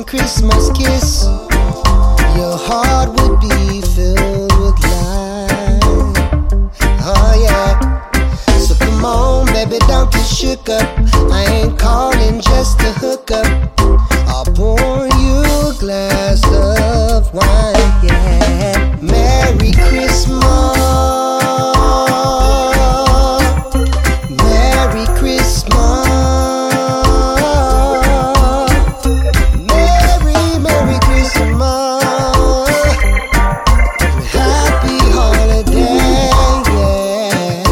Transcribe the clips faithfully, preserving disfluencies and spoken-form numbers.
one Christmas kiss, your heart would be filled with light. Oh yeah. So come on, baby, don't get shook up. I ain't calling just to hook up. I'll pour you a glass of wine, yeah. Merry Christmas. Merry Christmas. Merry, Merry Christmas. Happy holiday, yeah.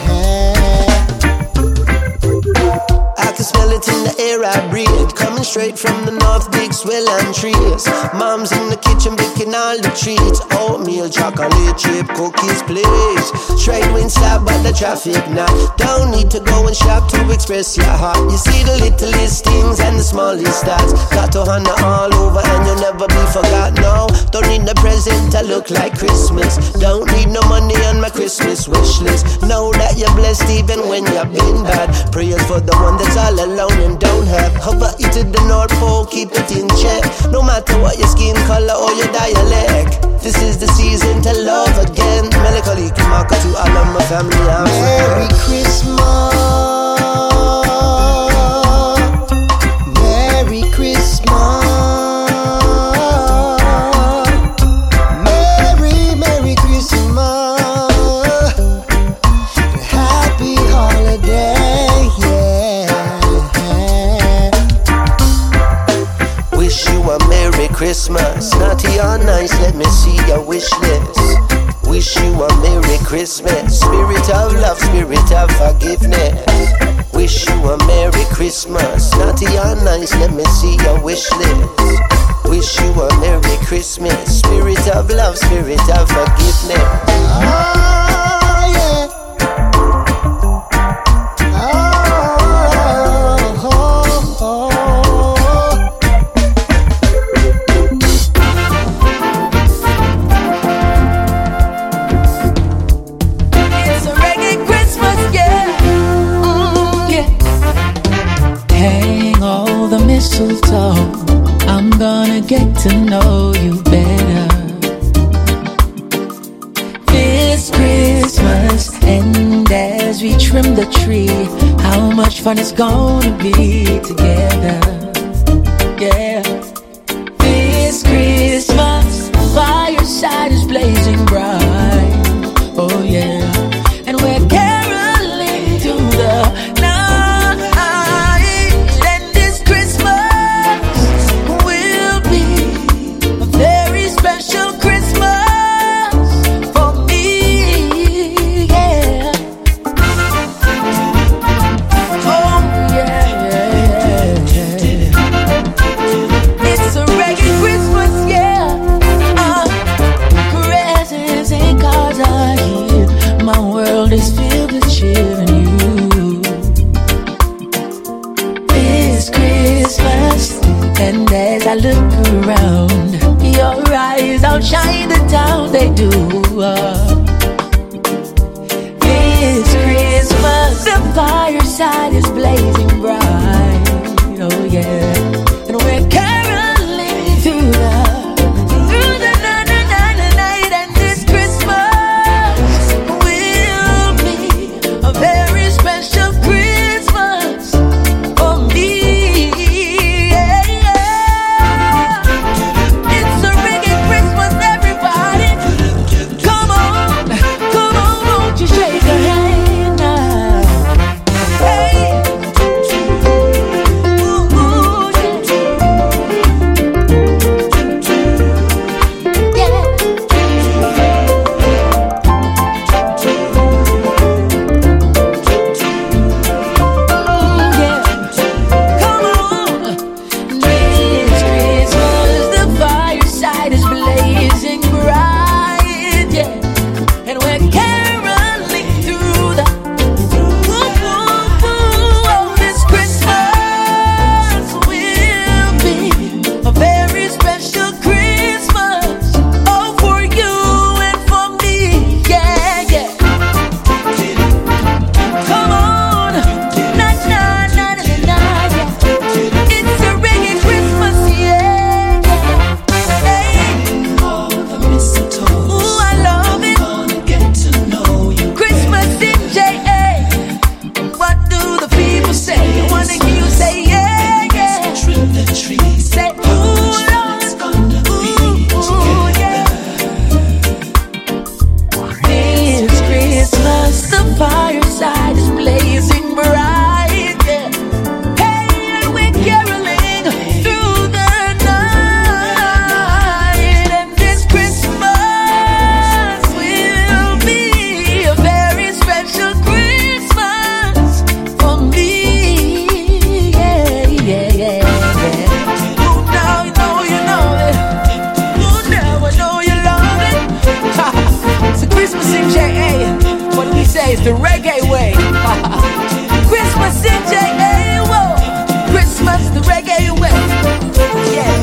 I can smell it in the air I breathe, coming straight from the north, big swell and trees. Mom's in the kitchen baking all the treats. Oatmeal, chocolate chip, cookies, please. Straight wind slap, but the traffic not. Don't need to go and shop to express your heart. You see the littlest things and the smallest stats. Got to honor all over and you'll never be forgot. No, don't need the present to look like Christmas. Don't need no money on my Christmas wish list. Know that you're blessed even when you've been bad. Prayers for the one that's all alone and don't have. Hover it to the North Pole, keep it in check. No matter what your skin color or your dialect, this is the season to love again. Melancholy Kimaka to all of my family and Merry Christmas. Merry Christmas. Merry, Merry Christmas. Happy holiday, yeah. Wish you a Merry Christmas. Naughty or nice, let me see your wish list. Wish you a Merry Christmas. Spirit of love, spirit of forgiveness. Wish you a Merry Christmas. Naughty or nice, let me see your wish list. Wish you a Merry Christmas. Spirit of love, spirit of forgiveness. Oh, yeah. Oh, oh, oh. It's a reggae Christmas, yeah. Mm, yeah. Hang all the mistletoe. I'm gonna get to know you better this Christmas. And as we trim the tree, how much fun it's gonna be together. Yeah. This Christmas, fireside is blazing bright. Oh yeah. And we're caroling through the night. And this Christmas will be a very special Christmas for me. Yeah. Oh yeah, yeah, yeah. It's a reggae Christmas, yeah. Uh, caresses and cards are here. My world is filled with cheer and you. This Christmas, and as I look around, your eyes outshine the town, they do. Uh, this Christmas, the fireside is blazing bright. Oh yeah, and we're caroling through the through the night, night, night, night. And this Christmas will be a very special Christmas for me. Yeah, yeah. It's a reggae Christmas, everybody. the reggae way. Christmas in J A, whoa. Christmas the reggae way. Yeah.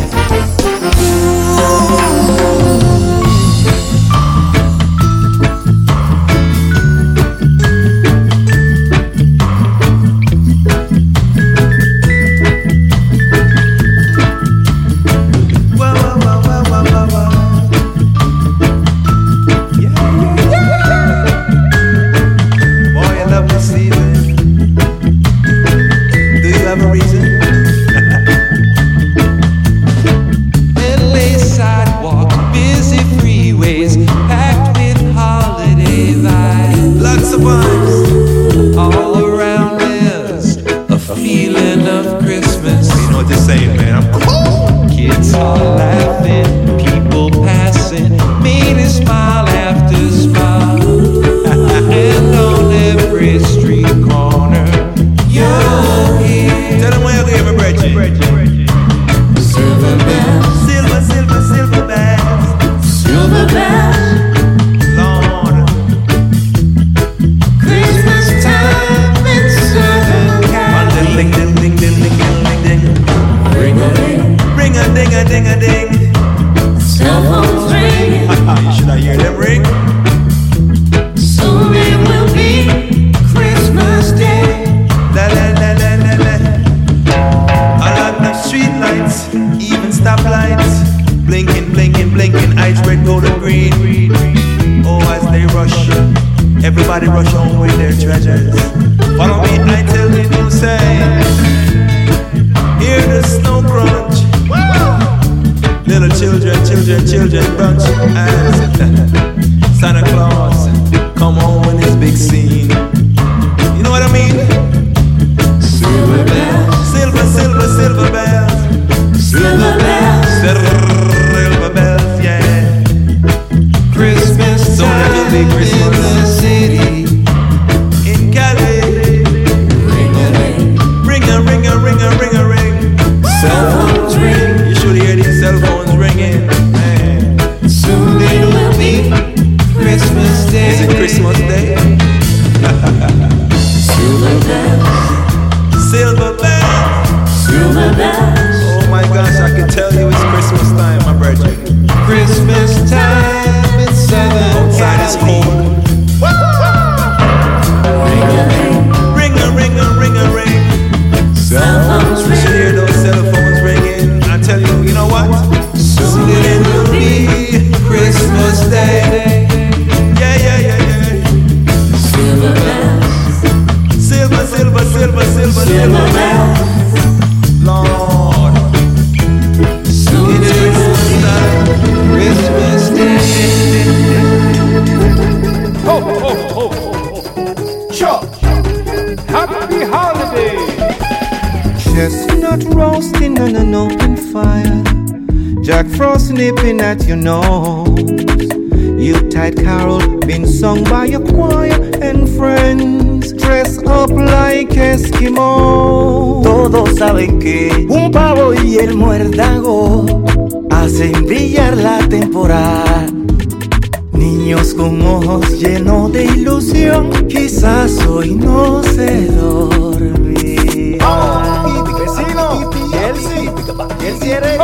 At your nose, Yuletide carol been sung by your choir and friends, dress up like Eskimos. Todos saben que un pavo y el muérdago hacen brillar la temporada. Niños con ojos llenos de ilusión, quizás hoy no se dormirán. Oh, y vecino, y él sí, y él sí eres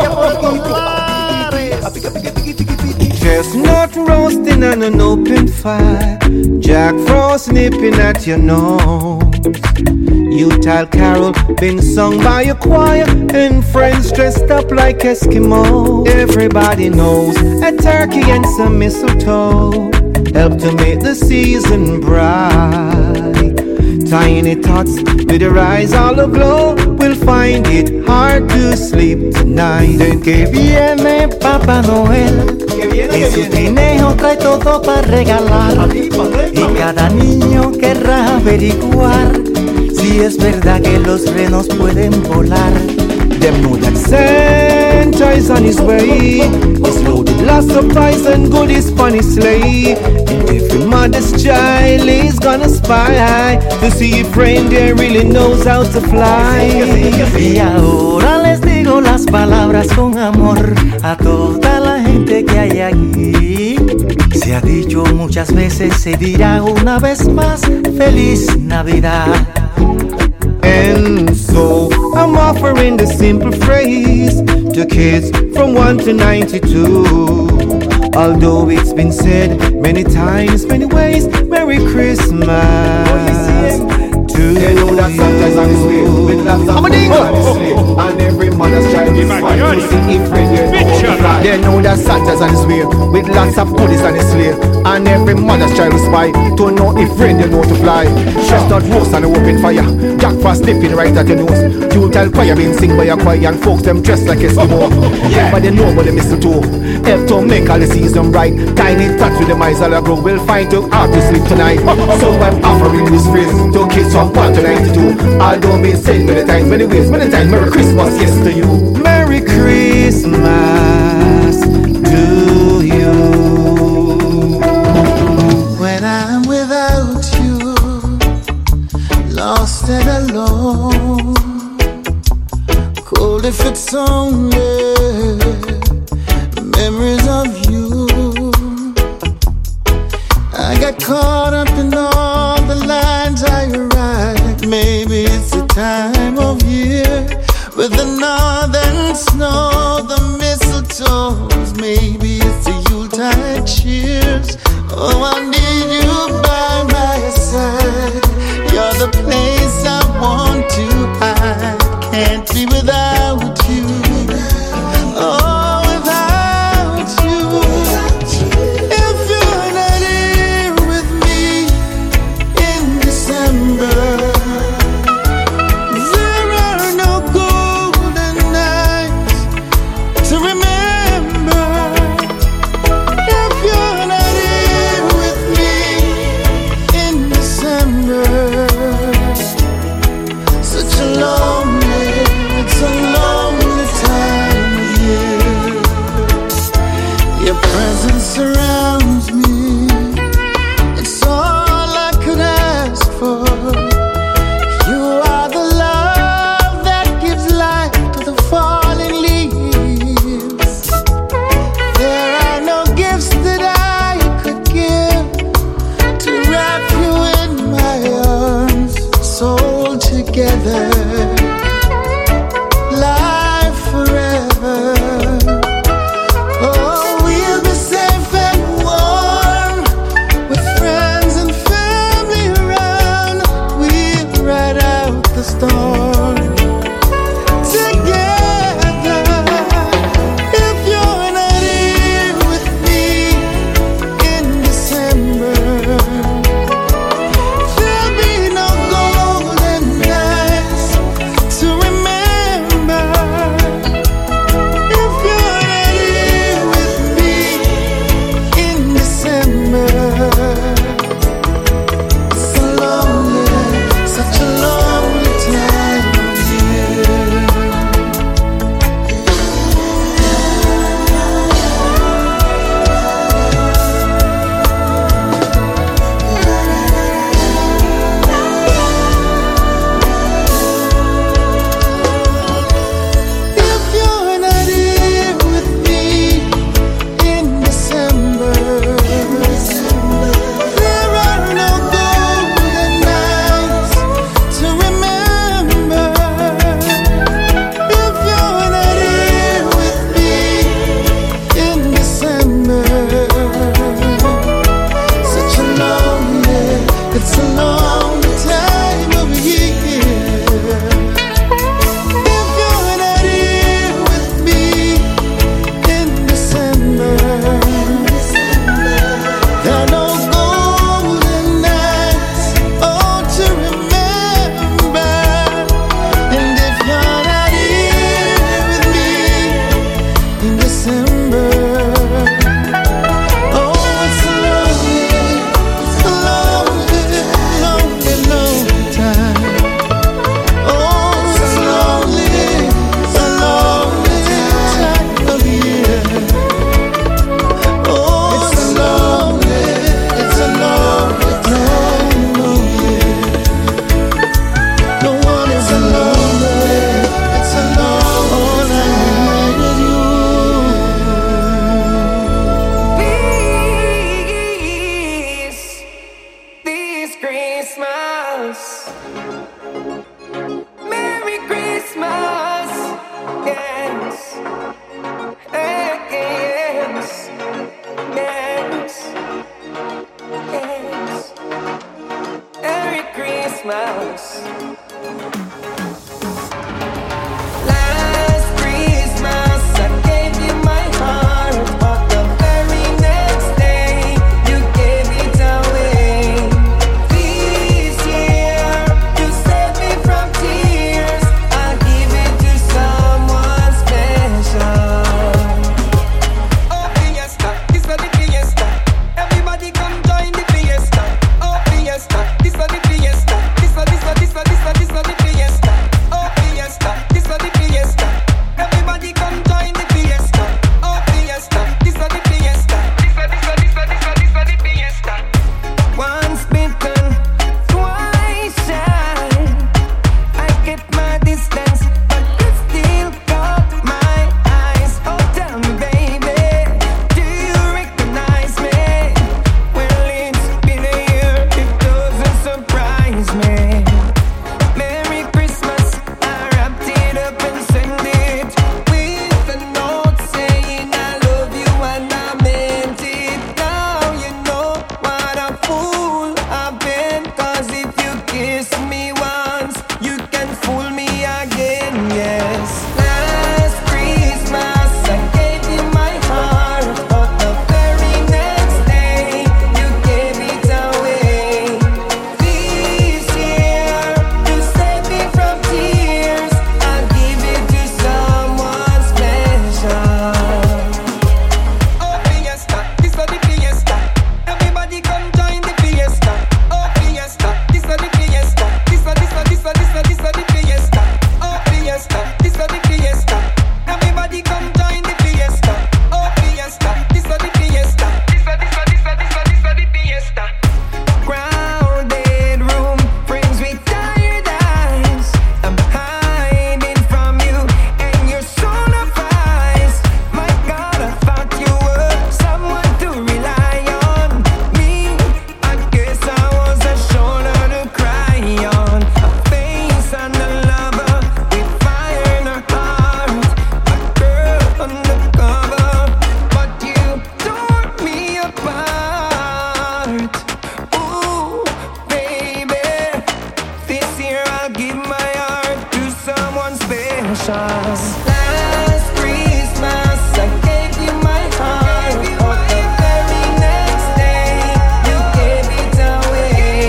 Chestnut roasting on an open fire, Jack Frost nipping at your nose. Yuletide carol been sung by a choir and friends dressed up like Eskimos. Everybody knows a turkey and some mistletoe help to make the season bright. Tiny tots with their eyes all aglow will find it hard to sleep tonight. De que viene Papá Noel, en su trineo trae todo para regalar, y cada niño querrá averiguar si es verdad que los renos pueden volar. Them know that Santa is on his way. He's loaded lots of pies and goodies on his sleigh. And every mother's child is gonna spy to see if reindeer really knows how to fly. Y ahora les digo las palabras con amor a toda la gente gente que hay aquí. Se ha dicho muchas veces, se dirá una vez más, feliz Navidad. And so I'm offering the simple phrase to kids from one to ninety-two. Although it's been said many times, many ways, Merry Christmas to they know that Santa's on his way with lots of money on his sleigh, and every mother's child is fight to see if reindeer don't fly. They know that Santa's on his way with lots of goodies on his sleigh, and every mother's child will spy to know if reindeer know to fly. Chestnut roast and open fire, Jack Frost snipping right at your nose. Yuletide choir being sing by a choir, and folks them dressed like Eskimo. Yeah, but they know about the mistletoe, help to make all the season bright. Tiny tots with the eyes all grow will find to hard to sleep tonight. So I'm offering this phrase to kids from one to ninety-two. Although me say many times, many ways, many times, Merry Christmas, yes to you. Merry Christmas to you. When I'm without you, lost and alone, cold if it's only memories of you. I got caught up in all the lines I write. Maybe it's the time of year with the northern snow, the mistletoes. Maybe it's the Yuletide cheers. Oh, I need you by my side. You're the place I want to hide. Can't be without you. Oh, Christmas. Merry Christmas. Yes. Yes. Yes. Yes. Merry Christmas. Last Christmas I gave you my heart, but the very next day you gave it away. This year you saved me from tears. I'll give it to someone special. Oh fiesta, this is the fiesta. Everybody come join the fiesta. Oh fiesta, this is the fiesta. This is this is this is this is this is the fiesta. Oh fiesta, this is the fiesta. Everybody come join the fiesta. Oh fiesta, this is the fiesta. This is this is this is this is this is the fiesta. Once bitten, twice shy. I kept my distance, but you still caught my eyes. Oh tell me, baby, do you recognize me? Well, it's been a year, it doesn't surprise me. Merry Christmas, I wrapped it up and sent it with a note saying I love you and I meant it. Now you know what a fool I've been, 'cause if you kiss me once, you can fool me again, yes. Last Christmas I gave you my heart, but the very next day you gave it away. This year you saved me from tears. I'll give it to someone special. Oh fiesta, this is the fiesta. Everybody come join the fiesta. Oh fiesta, this is the fiesta. This is this is this is this is this is the fiesta. Oh fiesta, this is the fiesta. Everybody come join the fiesta. Oh fiesta, this is the fiesta. This is this is this is this is this is the fiesta. Crowded room, friends with tired eyes. I'm hiding from you, and you're so nice. My God, I thought you were someone to rely on. Me, I guess I was a shoulder to cry on, a face and a lover with fire in her heart, a girl undercover, but you tore me apart. Ooh, baby, this year I'll give my heart to someone special. Last Christmas I gave you my heart, but the very next day you gave it away.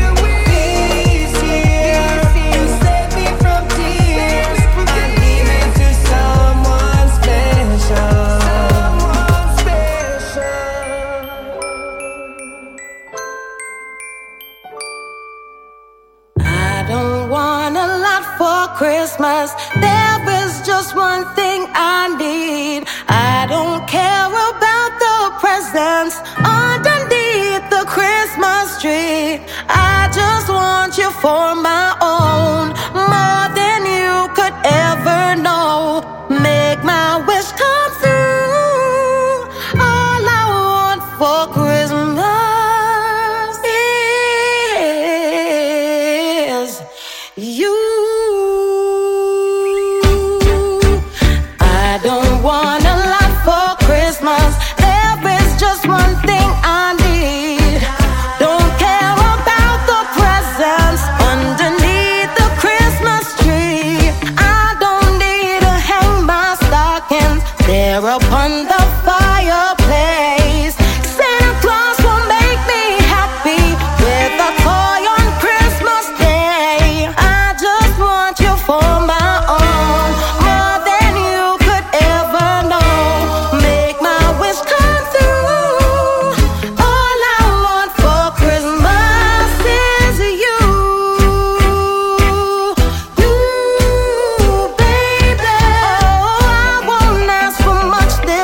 This year you saved me from tears. I give it to someone special. Someone special. I don't want a lot for Christmas. There is just one thing I need. I don't care about the presents underneath the Christmas tree. I just want you for my own, more than you could ever know. Make my wish come through. All I want for Christmas is you. I don't want a lot for Christmas. There is just one thing I need. Don't care about the presents underneath the Christmas tree. I don't need to hang my stockings there upon the fireplace. Santa Claus will make me happy with a toy on Christmas Day. I just want you for my own, more than you could ever know. Make my wish come through. All I want for Christmas is you. You, baby. Oh, I won't ask for much this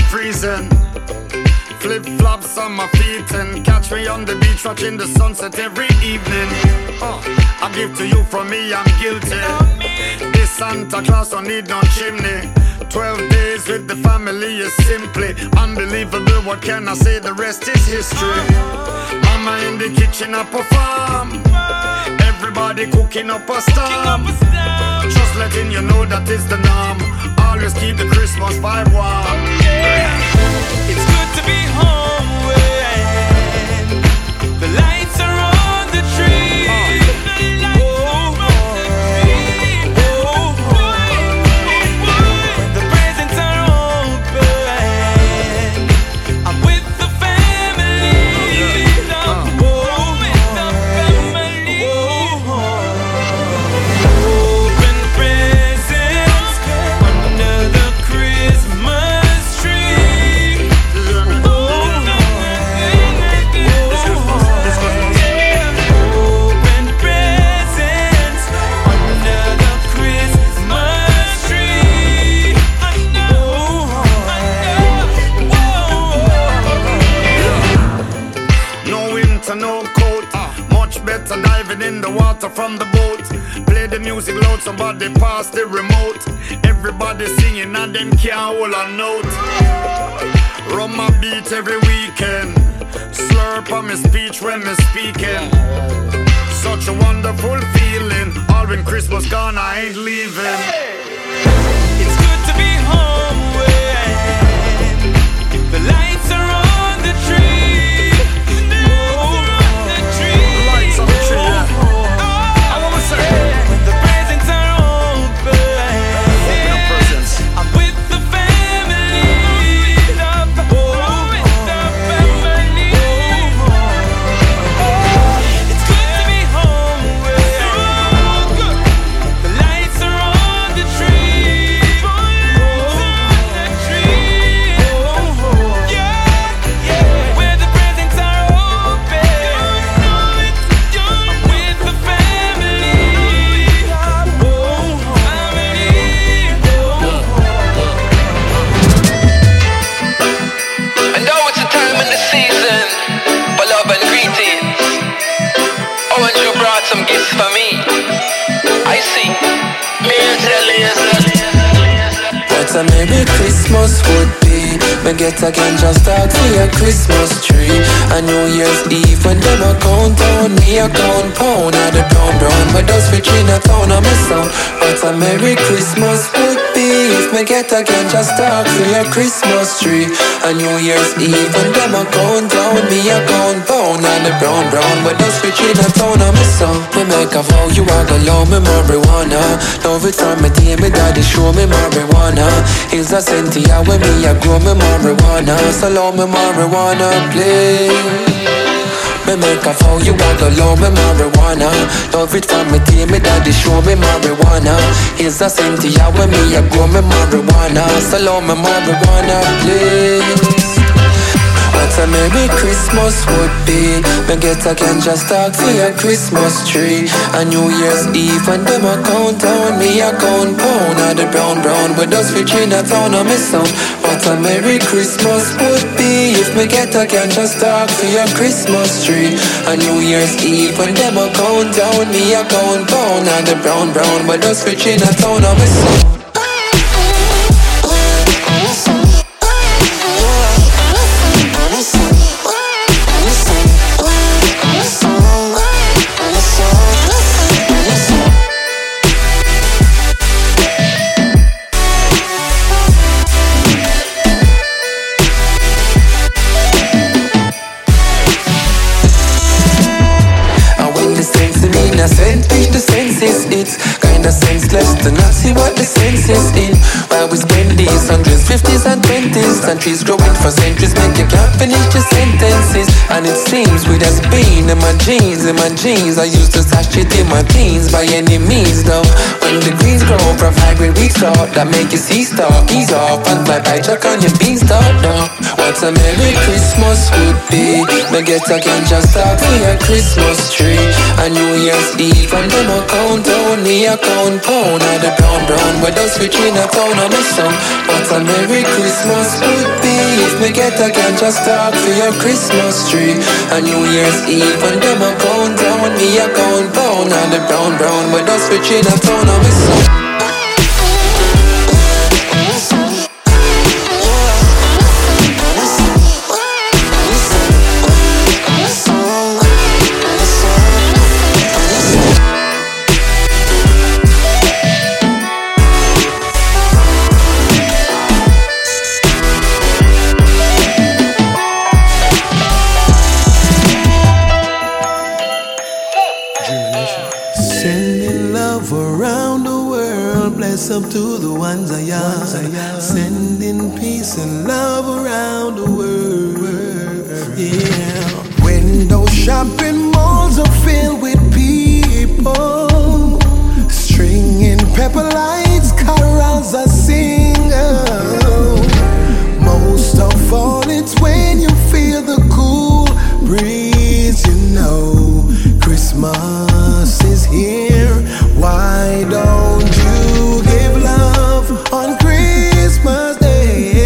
freezing. Flip-flops on my feet and catch me on the beach watching the sunset every evening. Oh, I give to you from me, I'm guilty. This Santa Claus don't need no chimney. Twelve days with the family is simply unbelievable. What can I say? The rest is history. Mama in the kitchen up a farm. Everybody cooking up a storm. Just letting you know that is the norm. Always keep the Christmas vibe warm. It's good to be home when the lights are on the tree. Oh, oh, oh, oh. When the presents are open, I'm with the family. Oh, with the family. Open presents under the Christmas tree. Open presents under the Christmas tree. No winter, no coat. Much better diving in the water from the boat. Play the music loud, somebody pass the remote. Everybody singing and them can't hold a note. Run my beat every weekend. Slurp on my speech when me speaking. Such a wonderful feeling. All when Christmas gone, I ain't leaving. It's good to be home when the lights are on the tree. Lights on the tree, yeah. I wanna say, When the presents are open, open up presents. I'm with the family. Oh, with the family. It's good to be home when the lights are on the tree. The tree. Yeah, yeah. Where the presents are open, I'm with the family. Oh, family. And now it's a time in the season for love and greetings. Oh, and you brought some gifts for me. I see. What a Merry Christmas would be. Me get a ganja start for your Christmas tree. A New Year's Eve when them a count down, me a count pound at the brown brown. But those rich in a town of my son. What a Merry Christmas would be if me get a ganja start for your Christmas tree. A New Year's Eve when them a count down, me a count pound at the brown brown. But those rich in a town of my son. Me make a vow you a go love me marijuana. Love it from me day, me daddy show me marijuana. Hills a Cynthia when me a grow me marijuana. So love me marijuana, please. Me make a vow you a go love me marijuana. Love it from me day, me daddy show me marijuana. Hills a Cynthia when me a grow me marijuana. So love me marijuana, please. What a Merry Christmas would be. Me get a ganja stock for your Christmas tree. A New Year's Eve and them a count down, me a count pound at the brown brown. With us rich in a town of my son. What a Merry Christmas would be if me get a ganja stock for your Christmas tree. A New Year's Eve and them a count down, me a count pound at the brown brown. With us rich in a town of my son. It's kinda senseless to not see what the sense is in. While we spend these hundreds, fifties and twenties, countries growing for centuries, make you can't finish your sentences. And it seems we just been in my jeans, in my jeans. I used to stash it in my teens by any means though. When the greens grow, provide great weeks start that make you see start, ease off and fly by check on your beanstalk now. What a Merry Christmas would be. Me get a ganja start for your Christmas tree. A New Year's Eve and them a count down, me a count pound at the brown brown. Where those rich in a town of my son. What a Merry Christmas Christmas would be if me get a girl just talk for your Christmas tree. And New Year's Eve and them a count down, me a count pound on the brown brown. But us for Chinatown and me son. Up to the ones I am, sending peace and love around the world. Yeah. When those shopping malls are filled with people, stringing pepper lights, carols are singing. Most of all, it's when you feel the cool breeze. You know, Christmas is here. Why don't you give love on Christmas Day?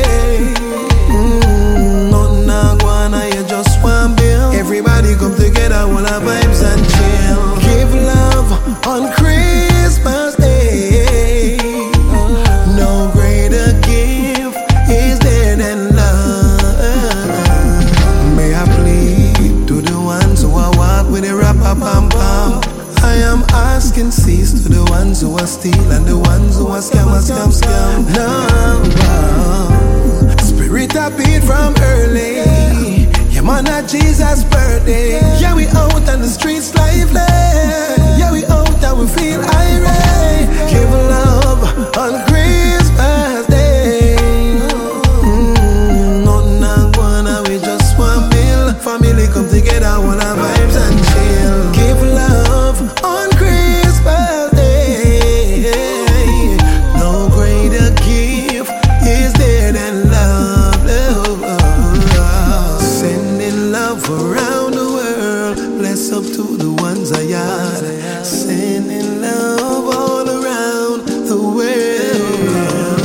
Mm, not na guana, you just one bill. Everybody come together, wanna vibes and chill. Give love on Christmas Day. No greater gift is there than love. May I plead to the ones who are walk with a rap pam pam. I am asking cease to the ones who are steal and the ones who are scam, scam, scam. No, no. Spirit I beat from early. Yeah, man, at Jesus' birthday. Yeah, we out on the streets lively. Yeah, we out and we feel irate. Give love on Christmas Day. Mm, nothing not gonna, we just one meal. Family come together, wanna vibes and chill. Give love on Christmas Day. No greater gift is there than love, love. Sending love around the world. Bless up to the ones I had. Sending love all around the world.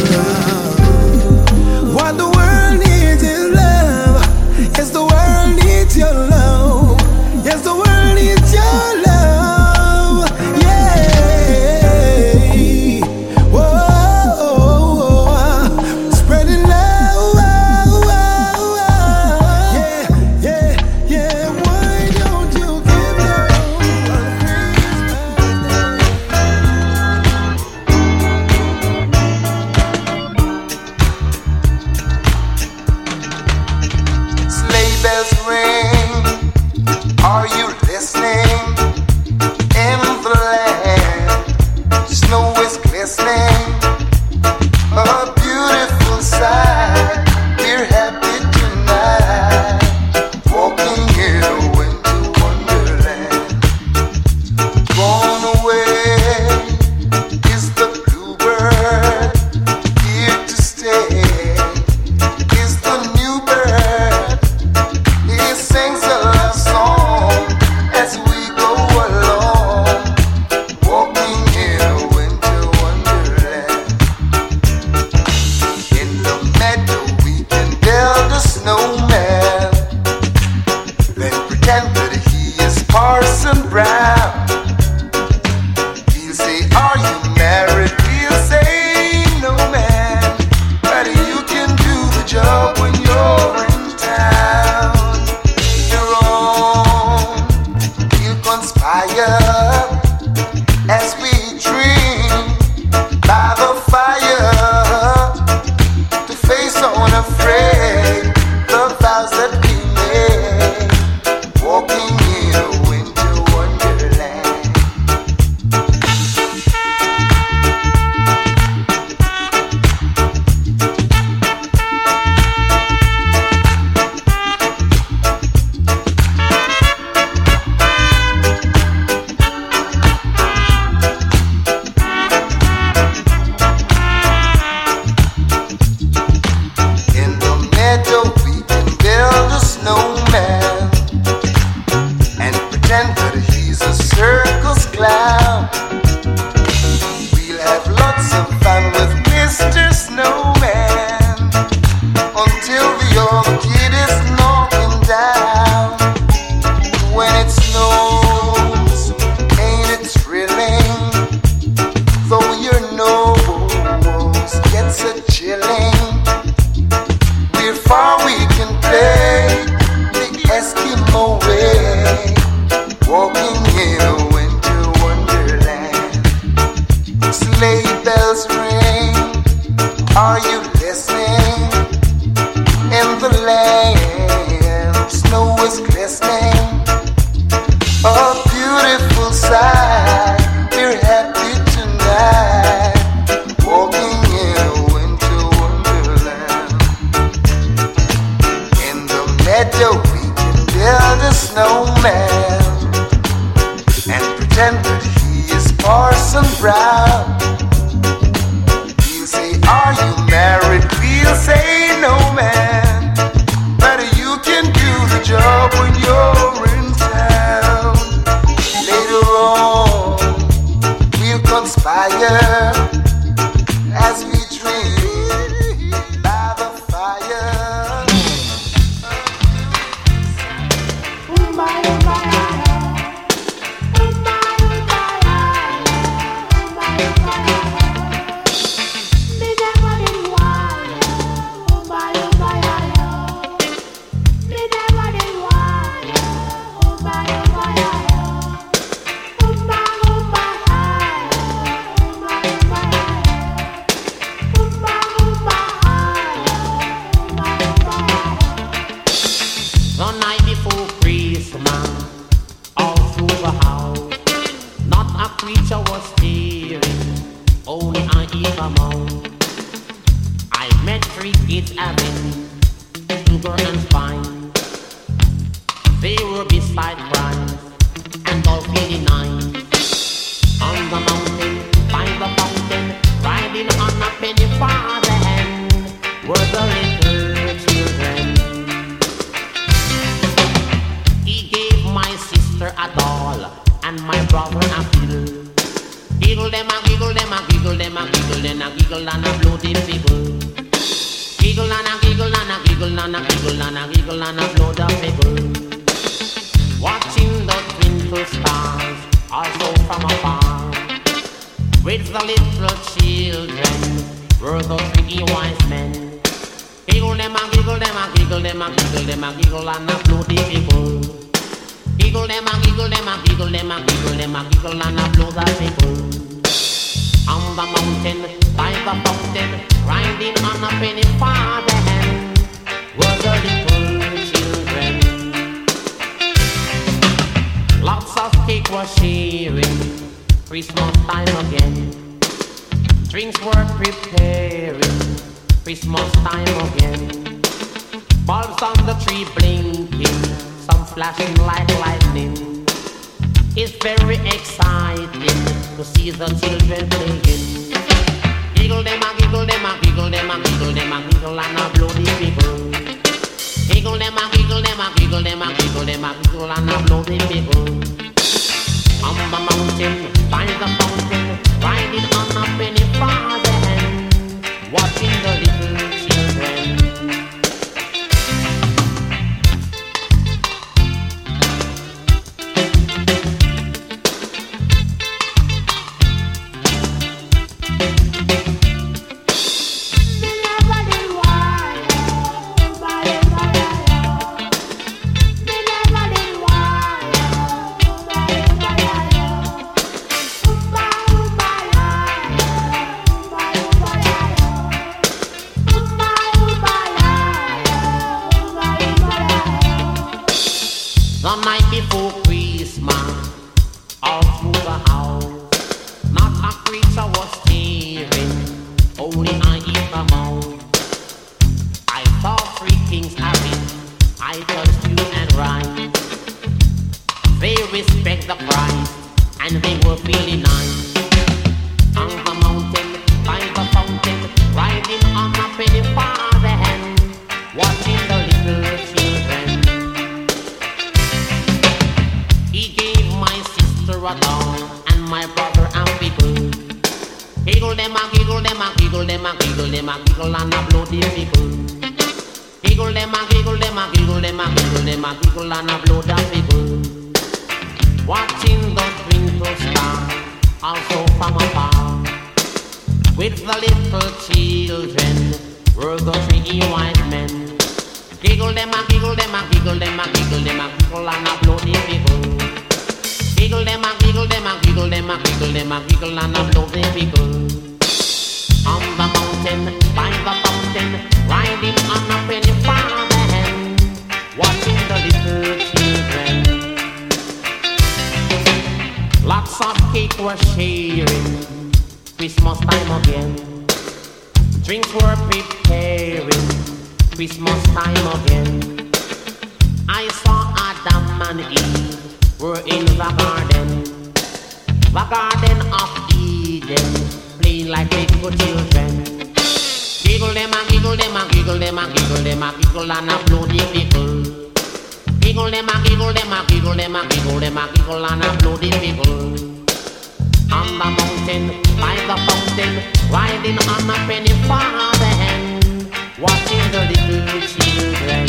What the world needs is love. Yes, the world needs your love. Yes, the world needs your love. Spreading love, yeah, yeah, yeah. Why don't you give love on Christmas? Sleigh bells ring. Are you listening? In the land, snow is glistening. A beautiful sight. We're happy tonight, walking in a winter wonderland. Gone away is the bluebird. Here to stay is the new bird. He's your kid is knocking down. When it snows, ain't it thrilling? Though your nose gets a chilling. Before we can play the Eskimo way, walking in a winter wonderland. Sleigh bells ring, are you listening? In the land, snow is glistening. A beautiful sight, we're happy tonight, walking in a winter wonderland. In the meadow we can build a snowman and pretend that he is Parson Brown. He'll say, are you married? We'll say, no man, but you can do the job when you're in town. Later on, we'll conspire as we dream by the fire. The night before Christmas, all through the house, not a creature was stirring, only I hear a moan. I met three kids having sugar and spine. They were beside Christ and all feeling nice. On the mountain, by the fountain, riding on a penny farther hand, were the little children. He gave my sister a doll and my brother a fiddle. Giggle them a giggle them a giggle them a giggle and a giggle and a bloody figgle. Giggle and a giggle and a giggle and a giggle and a giggle and a blood a figgle. Watching the twinkle stars also from afar, with the little children were the three wise men. Giggle them a giggle them a giggle them a giggle them a giggle and a bloody figgle. Giggle them a giggle them a giggle them a giggle them a giggle and a blow the people. On the mountain, by the fountain, riding on a penny farther hand, were the little children. Lots of cake was sharing, Christmas time again. Drinks were preparing, Christmas time again. Bulbs on the tree blinking, some flashing like lightning. It's very exciting to see the children playing. Giggle them a giggle them a giggle them a giggle them a giggle and a bloody people. Giggle them a giggle them a giggle them a giggle them a giggle and a bloody people. On the mountain, by the fountain, riding on a penny farther hand, watching the little children. The night before Christmas, all through the house, not a creature was stirring, only I eat them out. I saw three kings having idols, stew and rice. They respect the price, and they were feeling nice. On the mountain, by the fountain, riding on a penny farther hand, watching the little children. He gave my sister a doll and my brother a fiddle. Giggle them a giggle them a giggle them a giggle them a giggle and a bloody people. Giggle Giggle them a giggle them a giggle them a giggle them a giggle and a blow the giggle. Watching the twinkle star, also from afar. With the little children, were the three wise men. Giggle them a giggle them a giggle them a giggle them a giggle and a blow the giggle. Giggle them a giggle them a giggle them a giggle them a giggle and a blow the giggle. On the mountain, by the fountain, riding on a penny farthing, watching the little children. Lots of cake were sharing, Christmas time again. Drinks were preparing, Christmas time again. I saw Adam and Eve were in the garden, the garden of Eden, playing like little children. Giggle them a giggle them a giggle them a giggle them a giggle and a blow the giggle. Giggle them a giggle them a giggle them a giggle them a giggle and a blow the giggle. On the mountain, by the fountain, riding on a penny farthing, watching the little children.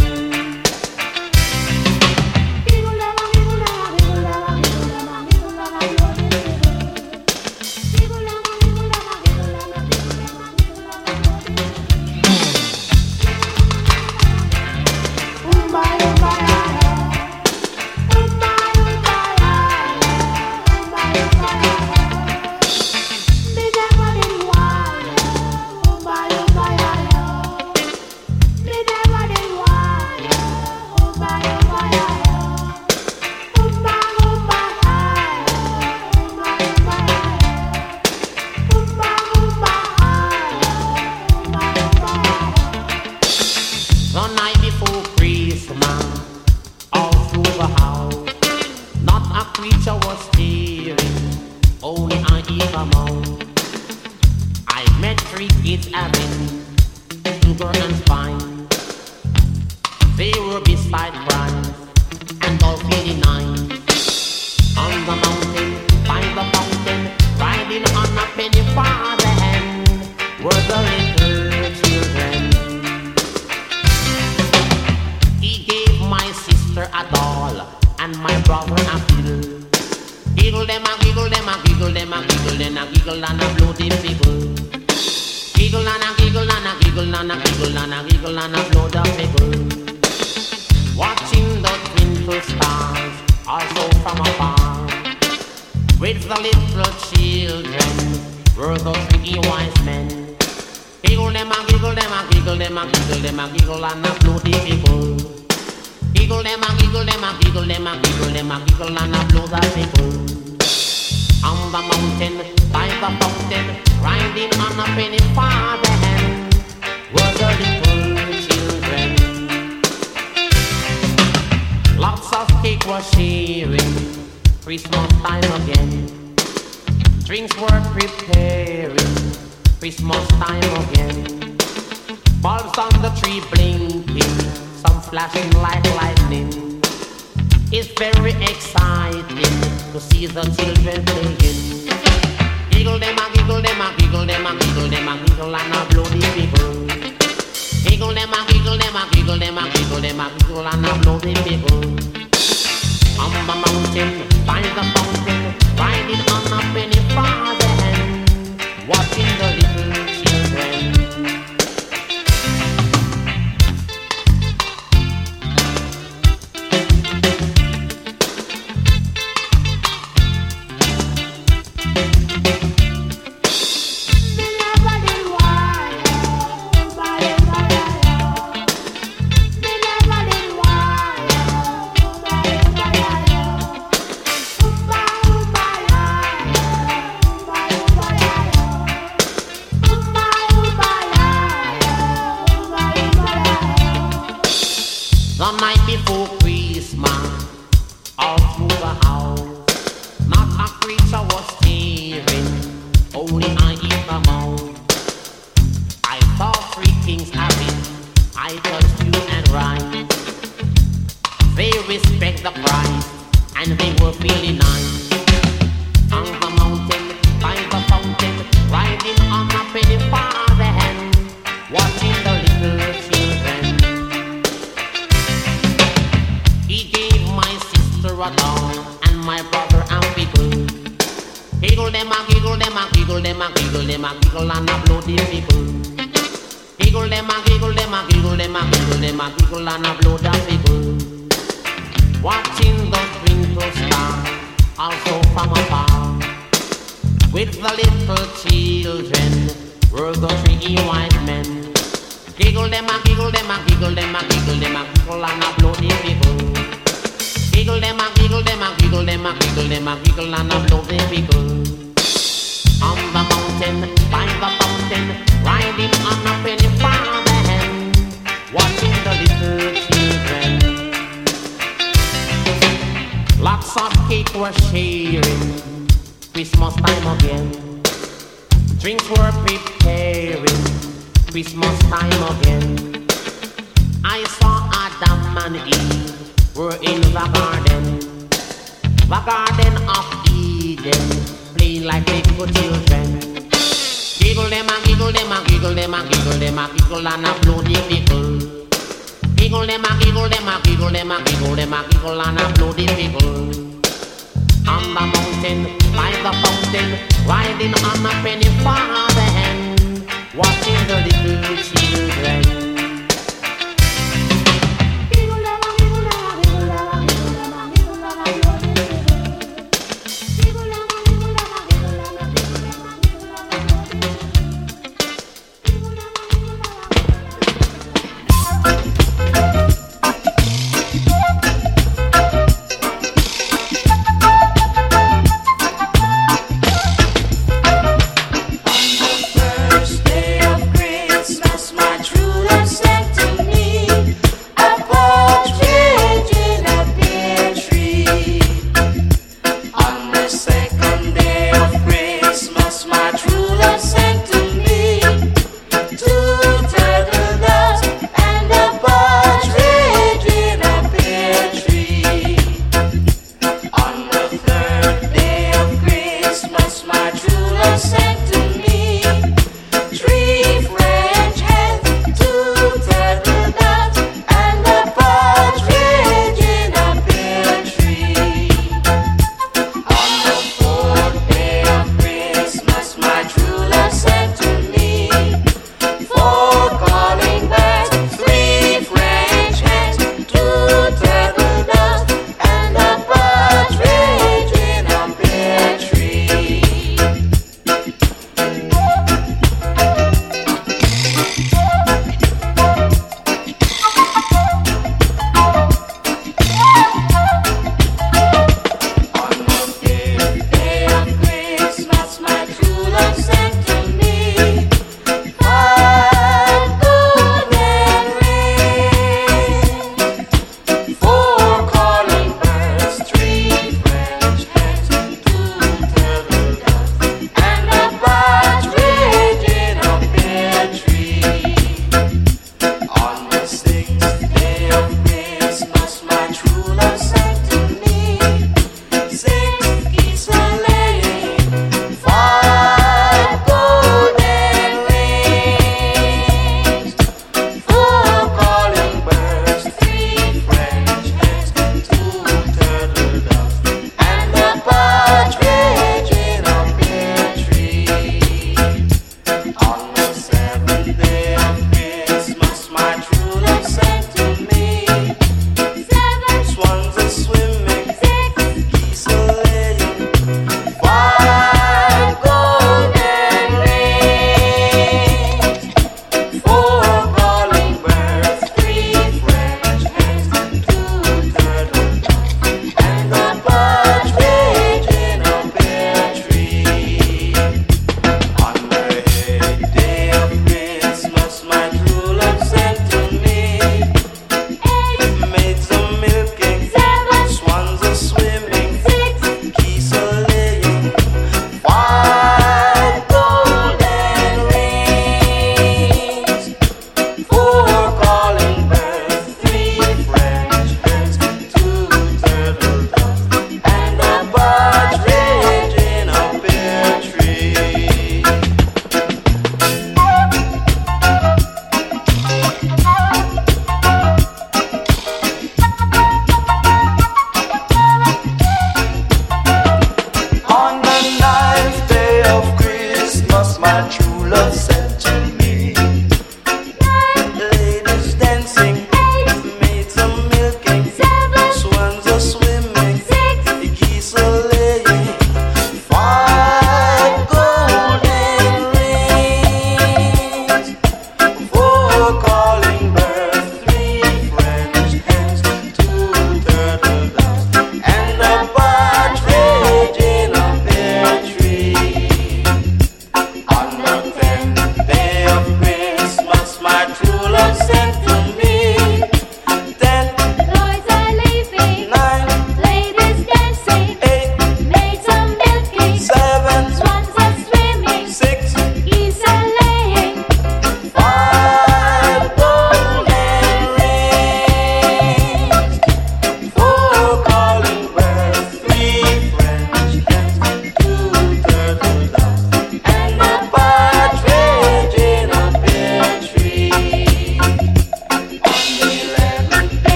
Watching the little children. them a giggle, them a giggle, them a giggle, them a giggle and a bloody people. Giggle them a giggle, them a giggle, them a giggle, them a giggle and a bloody people. Watching the twinkle star, also from afar. With the little children, were the three white men. Giggle them a giggle, them a giggle, them a giggle, them a giggle and a bloody people. Giggle them a giggle, them a giggle, them a giggle, them a giggle and a bloody people. On the mountain, by the fountain, riding on a penny farther hen, watching the little children. Lots of cake were sharing, Christmas time again. Drinks were preparing, Christmas time again. I saw Adam and Eve were in the garden, the garden of Eden, playing like little children. Giggle them a giggle, them a giggle, them a giggle, them a giggle and a bloody people. Giggle them a giggle, them a giggle, them a giggle, them a giggle and a bloody people. On the mountain, by the fountain, riding on a penny farther hen, watching the little children. First day of Christmas, my true love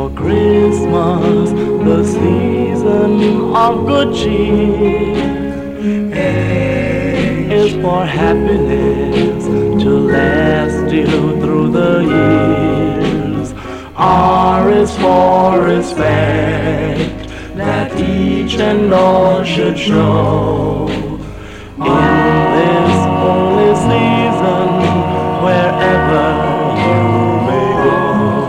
for Christmas, the season of good cheer. A is for happiness to last you through the years. R is for respect that each and all should show. In this holy season, wherever you may go.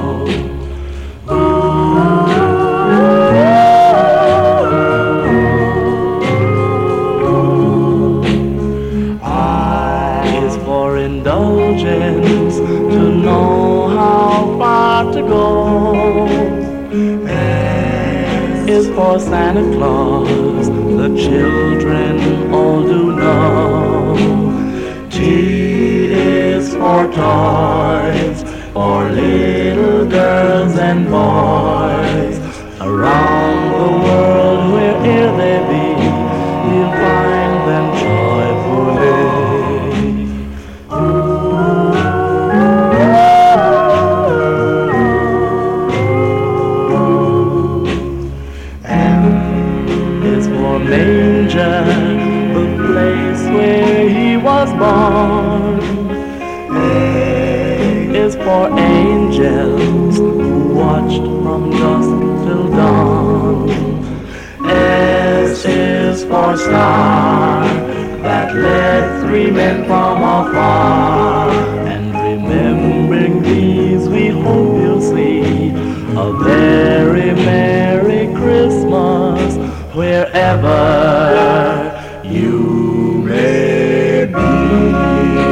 I is for indulgence, to know how far to go. S is for Santa Claus, the children all do know. T is for toys, for little girls and boys. Around the world, where'er they be, you'll find them joyfully. M is for manger, the place where he was born. A is for angels who watched from dusk till dawn. S is for star that led three men from afar. And remembering these, we hope you'll see a very Merry Christmas wherever you may be.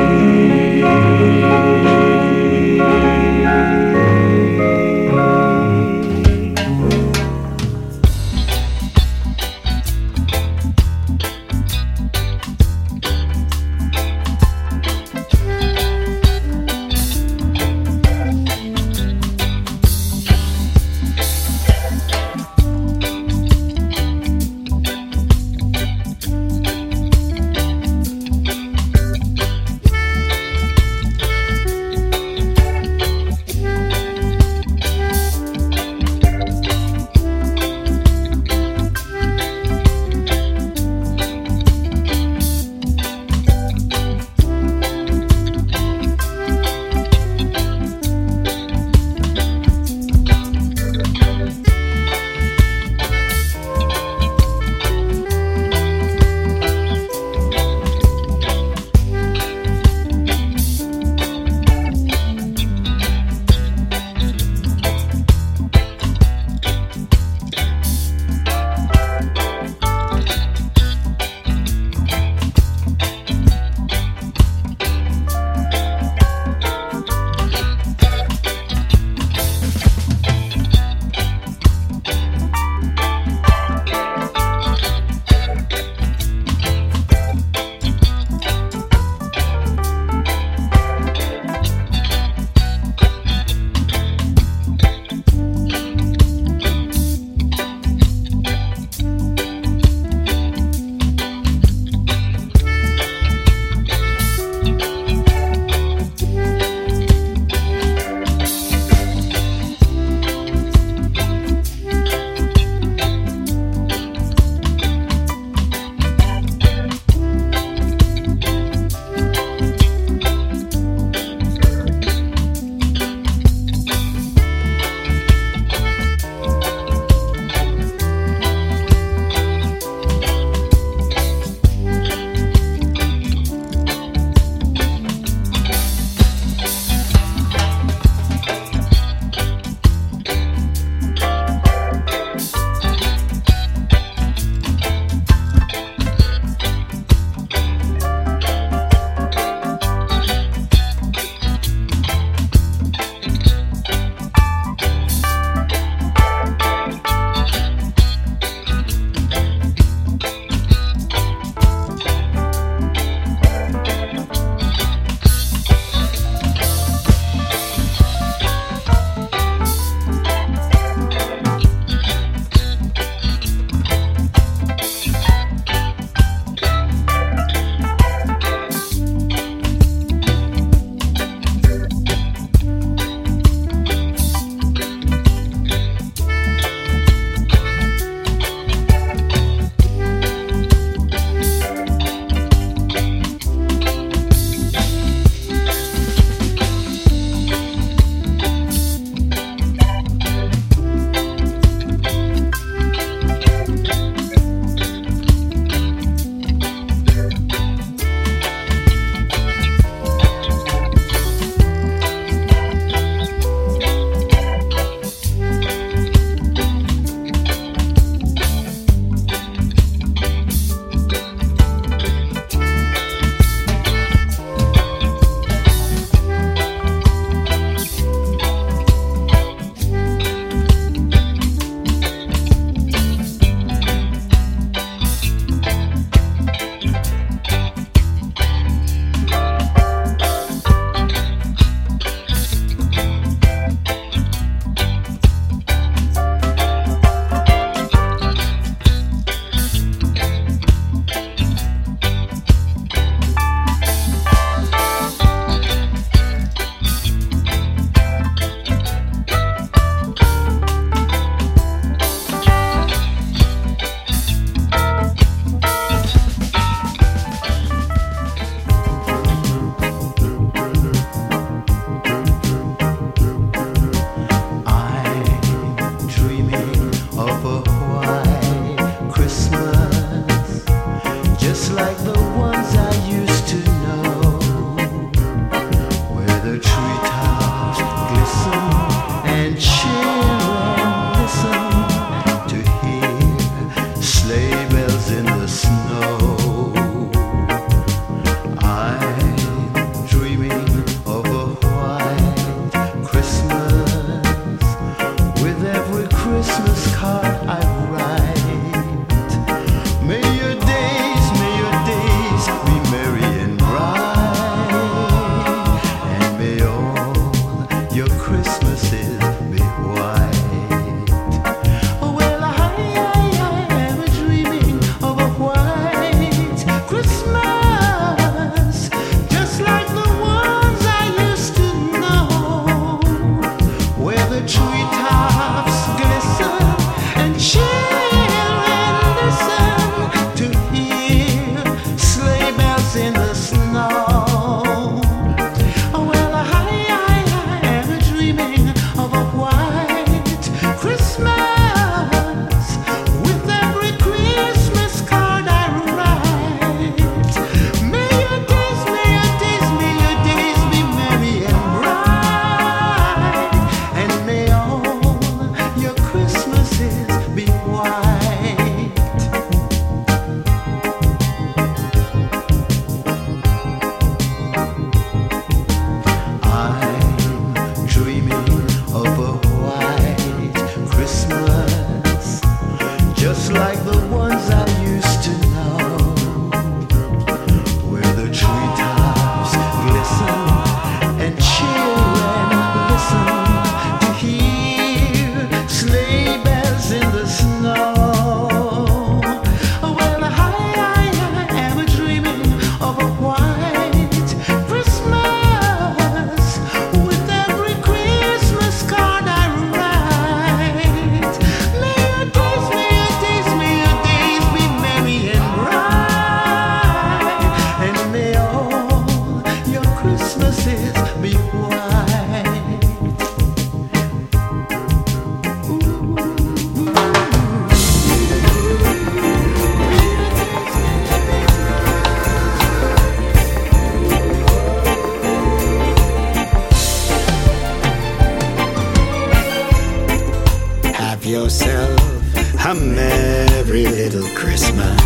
Have yourself a merry little Christmas.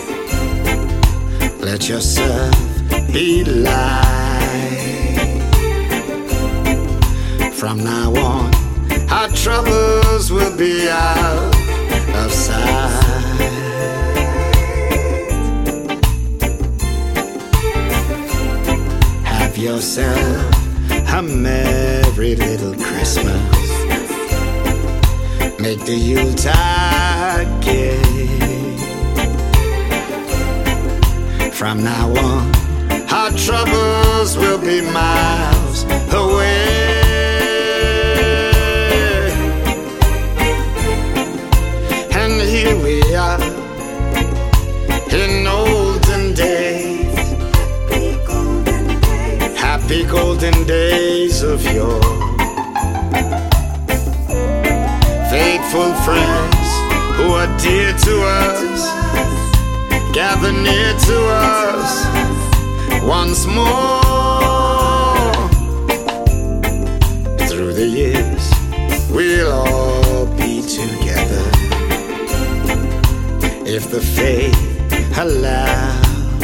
Let yourself be light. From now on, our troubles will be out of sight. Have yourself a merry little Christmas. Make the Yuletide gay. From now on, our troubles will be miles away. And here we are in olden days, happy golden days of yore. Faithful friends who are dear to us, gather near to us once more. Through the years, we'll all be together, if the fate allows.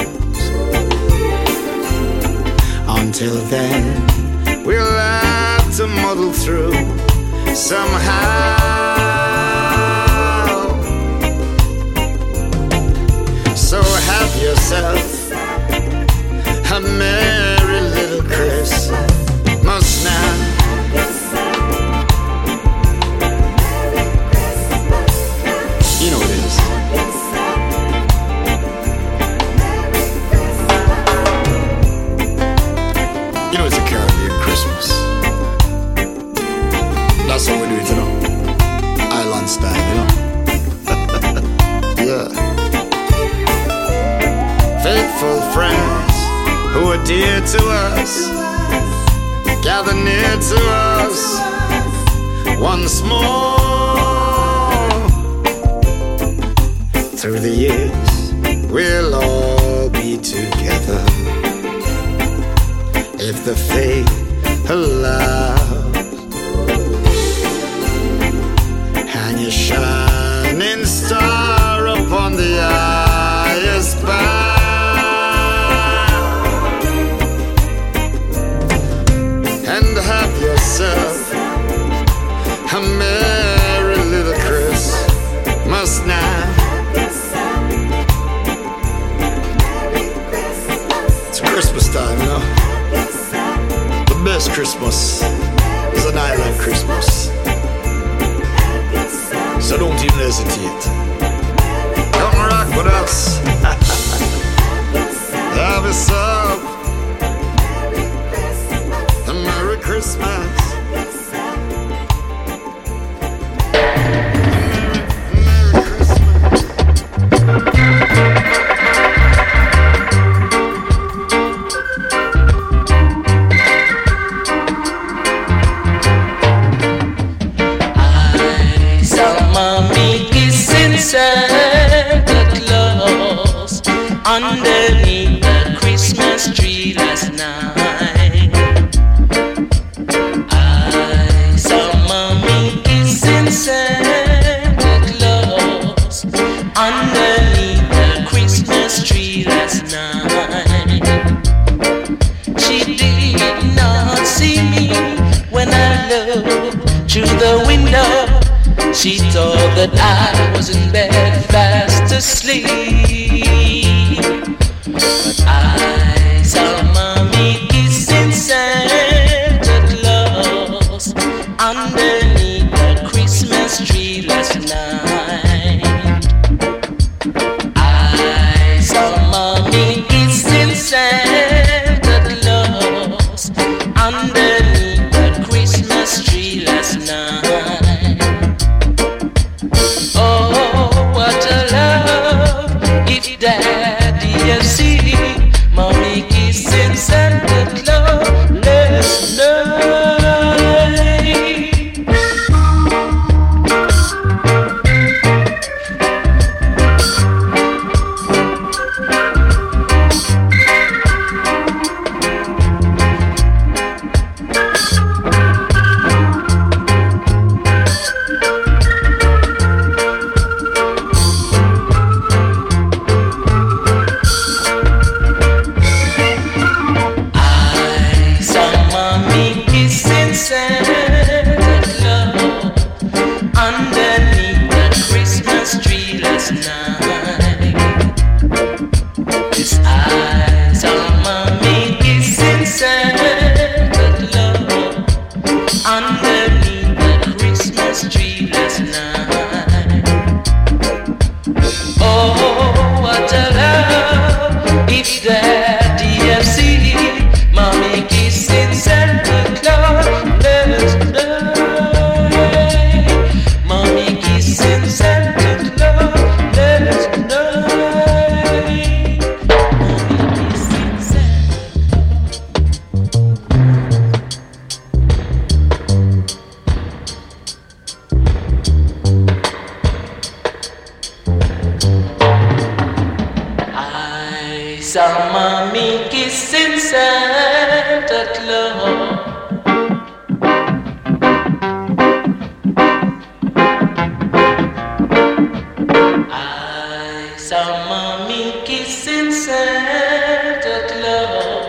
Until then, we'll have to muddle through somehow. So have yourself a merry little Christmas now. You know what it is. You know it's a Caribbean Christmas. That's how we do it, you know. Island style, you know. Yeah. Faithful friends who are dear to us, gather near to us once more. Through the years, we'll all be together, if the fate allows. Hang your shining star upon the highest bough, and have yourself a merry little Christmas now. It's Christmas time, you know. The best Christmas is an island Christmas. So don't even hesitate. Come rock with us. Have yourself a Merry Christmas. Santa Claus underneath the Christmas tree last night. I saw Mommy kissing Santa Claus underneath the Christmas tree last night. She did not see me when I looked through the window. She thought that I was in bed fast asleep, but I saw Mommy kissing Santa Claus underneath the Christmas tree last night. I saw Mommy kissing Santa Claus underneath the Christmas tree last night. Daddy, you see, Mommy kissing Santa Claus last night. Christmas tree last night. Oh, what a love! If Daddy have seen Mommy kissing Santa Claus last night. Mommy kissing Santa Claus last night. Mommy kissing Santa I saw Mommy kissing Santa Claus. I saw Mommy kissing Santa Claus.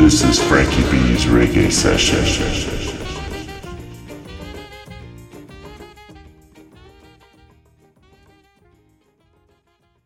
This is Frankie B's Reggae Session.